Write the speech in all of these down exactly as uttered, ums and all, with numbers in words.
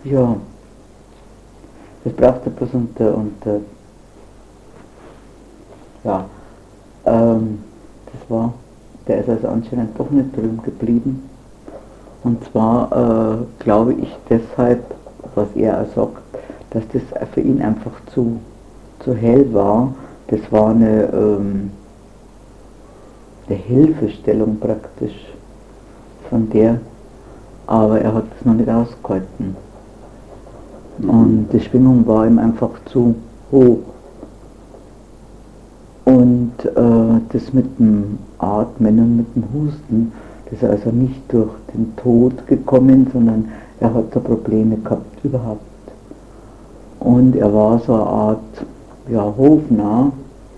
Ja, das braucht er bloß unter, unter ja, ähm, das war, der ist also anscheinend doch nicht drüben geblieben. Und zwar äh, glaube ich deshalb, was er auch sagt, dass das für ihn einfach zu, zu hell war. Das war eine, ähm, eine Hilfestellung praktisch von der, aber er hat es noch nicht ausgehalten. Mhm. Und die Schwingung war ihm einfach zu hoch. Und äh, das mit dem Atmen und mit dem Husten, das ist also nicht durch den Tod gekommen, sondern er hat da Probleme gehabt überhaupt. Und er war so eine Art, ja, hofnah.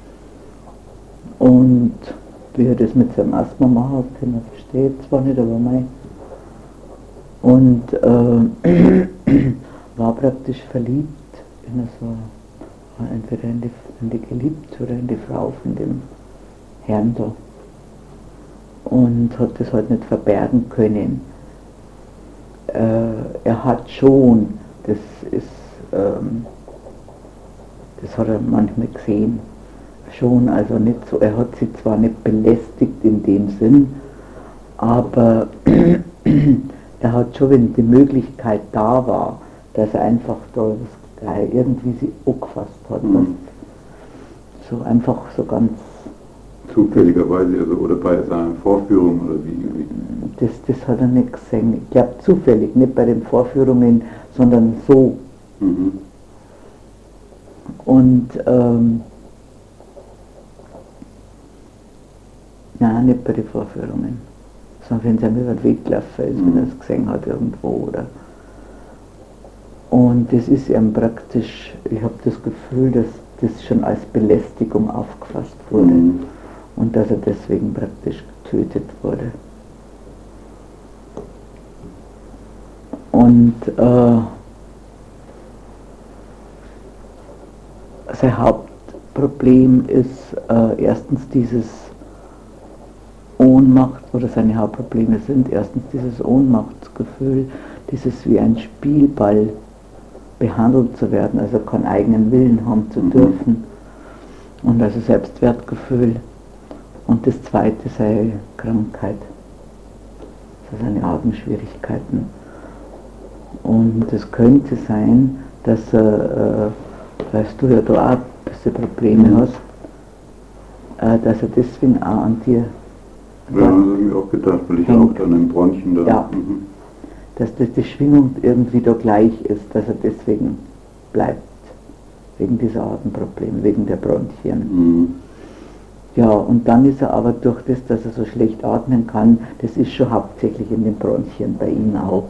Und wie er das mit seinem Asthma machen hat, den verstehe ich zwar nicht, aber mei. Und äh, war praktisch verliebt in so, entweder in die, in die Geliebte oder in die Frau von dem Herrn da. Und hat das halt nicht verbergen können. Äh, er hat schon, das ist, ähm, das hat er manchmal gesehen, schon, also nicht so, er hat sie zwar nicht belästigt in dem Sinn, aber er hat schon, wenn die Möglichkeit da war, dass er einfach da irgendwie sie angefasst hat. Mhm. So einfach so ganz... Zufälligerweise, also, oder bei seiner Vorführung, oder wie? wie? Das, das hat er nicht gesehen. Ich glaube zufällig, nicht bei den Vorführungen, sondern so. Mhm. Und, ähm, nein, nicht bei den Vorführungen, sondern wenn es einem über den Weg gelaufen ist, mhm. wenn er es gesehen hat irgendwo, oder? Und das ist ihm praktisch, ich habe das Gefühl, dass das schon als Belästigung aufgefasst wurde, mhm. und dass er deswegen praktisch getötet wurde. Und äh, sein Hauptproblem ist äh, erstens dieses Ohnmacht, oder seine Hauptprobleme sind erstens dieses Ohnmachtsgefühl, dieses wie ein Spielball behandelt zu werden, also keinen eigenen Willen haben zu mhm. dürfen, und also Selbstwertgefühl. Und das zweite sei Krankheit, also seine Atemschwierigkeiten. Und es könnte sein, dass er, äh, weißt du ja da auch ein bisschen Probleme mhm. hast, äh, dass er deswegen auch an dir... Ja, das habe ich mir auch gedacht, weil ich hängt. Auch dann im Bronchien da... Ja, mhm. dass das, die Schwingung irgendwie da gleich ist, dass er deswegen bleibt, wegen dieser Atemprobleme, wegen der Bronchien. Mhm. Ja, und dann ist er aber durch das, dass er so schlecht atmen kann, das ist schon hauptsächlich in den Bronchien bei ihm auch.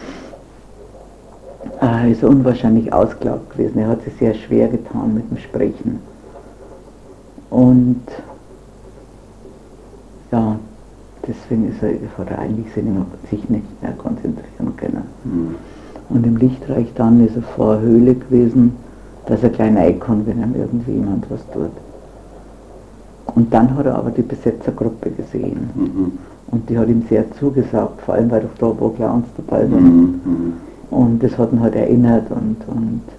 Er ist unwahrscheinlich ausgelaugt gewesen, er hat sich sehr schwer getan mit dem Sprechen. Und ja, deswegen ist er, hat er eigentlich sich nicht mehr konzentrieren können. Mhm. Und im Lichtreich dann ist er vor der Höhle gewesen, dass er klein rein kann, wenn ihm irgendwie jemand was tut. Und dann hat er aber die Besetzergruppe gesehen. Mhm. Und die hat ihm sehr zugesagt, vor allem weil doch da ein paar Clowns dabei sind. Mhm. Und das hat ihn halt erinnert, und, und